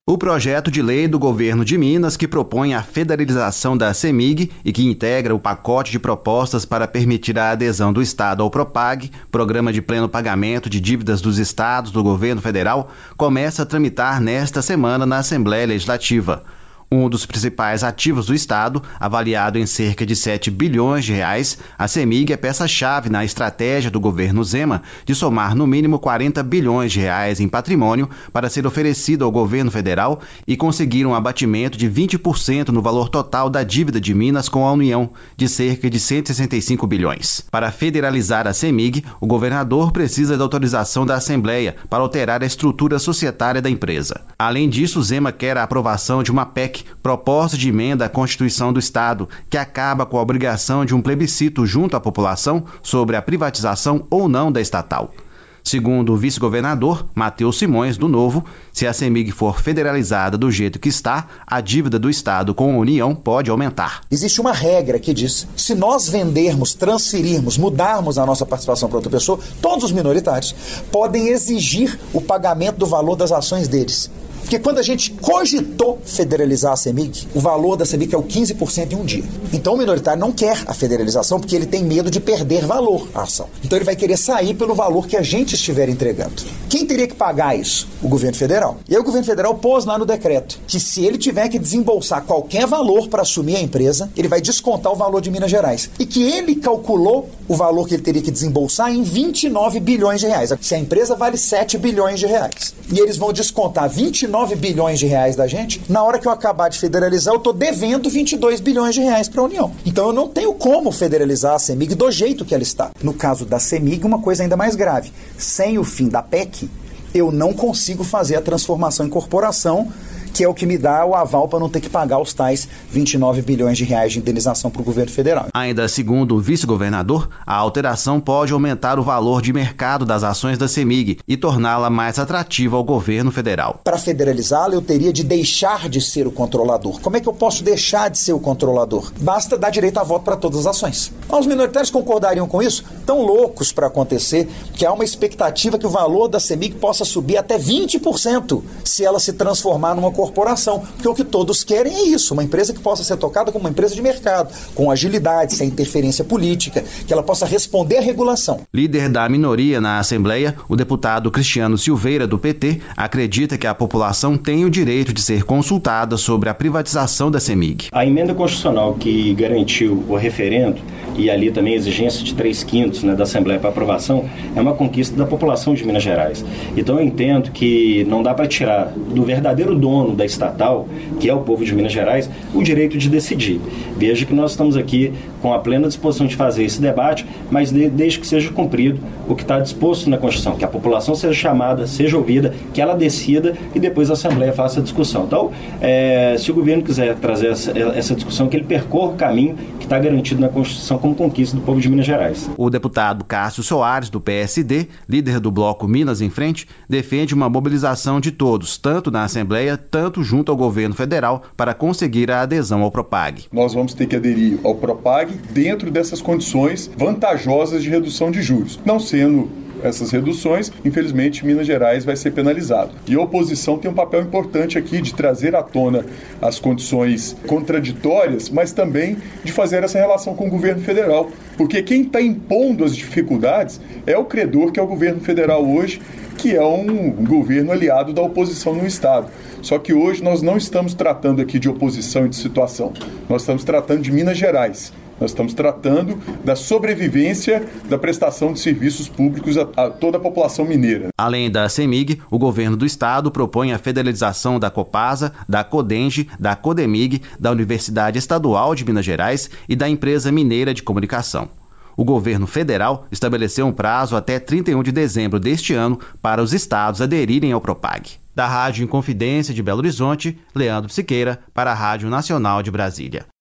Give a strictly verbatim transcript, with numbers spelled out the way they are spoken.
O projeto de lei do governo de Minas que propõe a federalização da CEMIG e que integra o pacote de propostas para permitir a adesão do Estado ao PROPAG, Programa de Pleno Pagamento de Dívidas dos Estados do Governo Federal, começa a tramitar nesta semana na Assembleia Legislativa. Um dos principais ativos do Estado, avaliado em cerca de sete bilhões de reais, a CEMIG é peça-chave na estratégia do governo Zema de somar no mínimo quarenta bilhões de reais em patrimônio para ser oferecido ao governo federal e conseguir um abatimento de vinte por cento no valor total da dívida de Minas com a União, de cerca de cento e sessenta e cinco bilhões. Para federalizar a CEMIG, o governador precisa da autorização da Assembleia para alterar a estrutura societária da empresa. Além disso, Zema quer a aprovação de uma P E C, proposta de emenda à Constituição do Estado, que acaba com a obrigação de um plebiscito junto à população sobre a privatização ou não da estatal. Segundo o vice-governador, Matheus Simões, do Novo, se a CEMIG for federalizada do jeito que está, a dívida do Estado com a União pode aumentar. Existe uma regra que diz, se nós vendermos, transferirmos, mudarmos a nossa participação para outra pessoa, todos os minoritários podem exigir o pagamento do valor das ações deles. Porque quando a gente cogitou federalizar a CEMIG, o valor da CEMIG é o quinze por cento em um dia. Então o minoritário não quer a federalização porque ele tem medo de perder valor à ação. Então ele vai querer sair pelo valor que a gente estiver entregando. Quem teria que pagar isso? O governo federal. E aí o governo federal pôs lá no decreto que se ele tiver que desembolsar qualquer valor para assumir a empresa, ele vai descontar o valor de Minas Gerais. E que ele calculou o valor que ele teria que desembolsar em vinte e nove bilhões de reais. Se a empresa vale sete bilhões de reais. E eles vão descontar vinte e nove bilhões de reais da gente, na hora que eu acabar de federalizar, eu estou devendo vinte e dois bilhões de reais para a União. Então eu não tenho como federalizar a CEMIG do jeito que ela está. No caso da CEMIG, uma coisa ainda mais grave. Sem o fim da P E C, eu não consigo fazer a transformação em corporação, que é o que me dá o aval para não ter que pagar os tais vinte e nove bilhões de reais de indenização para o governo federal. Ainda segundo o vice-governador, a alteração pode aumentar o valor de mercado das ações da CEMIG e torná-la mais atrativa ao governo federal. Para federalizá-la, eu teria de deixar de ser o controlador. Como é que eu posso deixar de ser o controlador? Basta dar direito a voto para todas as ações. Os minoritários concordariam com isso? Estão loucos para acontecer, que há uma expectativa que o valor da CEMIG possa subir até vinte por cento se ela se transformar numa corporação. corporação, porque o que todos querem é isso, uma empresa que possa ser tocada como uma empresa de mercado, com agilidade, sem interferência política, que ela possa responder à regulação. Líder da minoria na Assembleia, o deputado Cristiano Silveira, do P T, acredita que a população tem o direito de ser consultada sobre a privatização da CEMIG. A emenda constitucional que garantiu o referendo e ali também a exigência de três quintos, né, da Assembleia para aprovação, é uma conquista da população de Minas Gerais. Então eu entendo que não dá para tirar do verdadeiro dono da estatal, que é o povo de Minas Gerais, o direito de decidir. Veja que nós estamos aqui com a plena disposição de fazer esse debate, mas de, desde que seja cumprido o que está disposto na Constituição, que a população seja chamada, seja ouvida, que ela decida e depois a Assembleia faça a discussão. Então, é, se o governo quiser trazer essa, essa discussão, que ele percorra o caminho que está garantido na Constituição como conquista do povo de Minas Gerais. O deputado Cássio Soares, do P S D, líder do bloco Minas em Frente, defende uma mobilização de todos, tanto na Assembleia, tanto junto ao governo federal, para conseguir a adesão ao PROPAG. Nós vamos ter que aderir ao PROPAG dentro dessas condições vantajosas de redução de juros. Não sendo essas reduções, infelizmente, Minas Gerais vai ser penalizado. E a oposição tem um papel importante aqui de trazer à tona as condições contraditórias, mas também de fazer essa relação com o governo federal. Porque quem está impondo as dificuldades é o credor, que é o governo federal hoje, que é um governo aliado da oposição no Estado. Só que hoje nós não estamos tratando aqui de oposição e de situação. Nós estamos tratando de Minas Gerais. Nós estamos tratando da sobrevivência da prestação de serviços públicos a, a toda a população mineira. Além da CEMIG, o governo do estado propõe a federalização da Copasa, da Codenge, da Codemig, da Universidade Estadual de Minas Gerais e da Empresa Mineira de Comunicação. O governo federal estabeleceu um prazo até trinta e um de dezembro deste ano para os estados aderirem ao PROPAG. Da Rádio Inconfidência de Belo Horizonte, Leandro Siqueira, para a Rádio Nacional de Brasília.